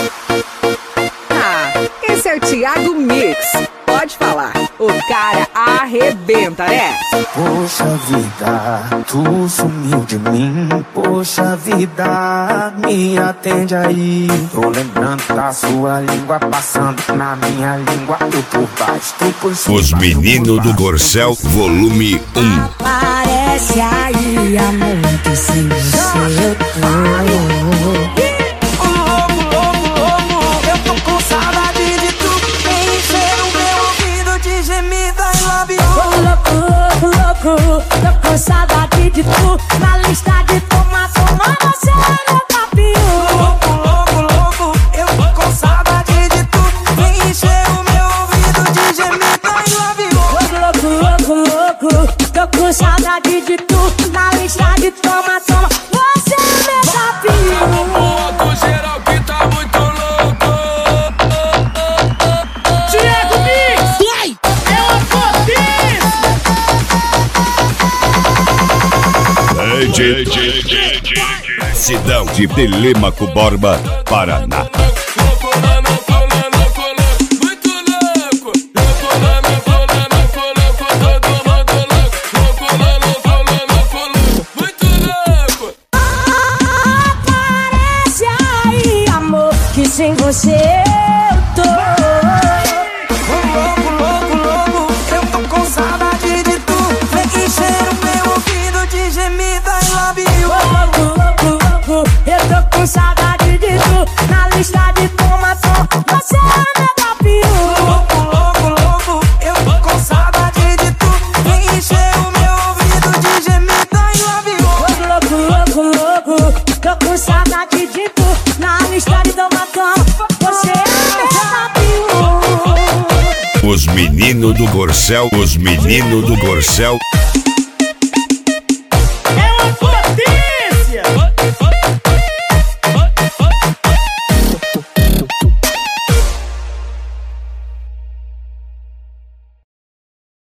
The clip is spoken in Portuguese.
Ah, esse é o Thiago Mix. Pode falar, o cara arrebenta, né? Poxa vida, tu sumiu de mim. Poxa vida, me atende aí. Tô lembrando da sua língua passando na minha língua. Tu por baixo, tu por cima. Os Meninos do Corcel, volume 1. Aparece aí, amor, que sem você eu tô. Tô com saudade de tu. Na lista de toma, você é meu capinho. Louco, eu tô com saudade de tu. Vem encher o meu ouvido de gemida e love you. Louco, tô com saudade de tu. Na lista de toma, você é meu capinho. Louco, geral que tá muito louco. Thiago Mix! É uma potência! Cidão de Telêmaco Borba, Paraná. Aparece aí, amor, que sem você eu tô. Louco, eu tô com saudade de tu. Vem encher o meu ouvido de gemida e love you. Louco, eu tô com saudade de tu. Na lista de tomação, você é meu capinho. Louco, eu tô com saudade de tu. Vem encher o meu ouvido de gemida e love you. Louco, tô com saudade de tu. Na lista de tomação, você é meu capinho. Os Meninos do Corcel, os Meninos do Corcel.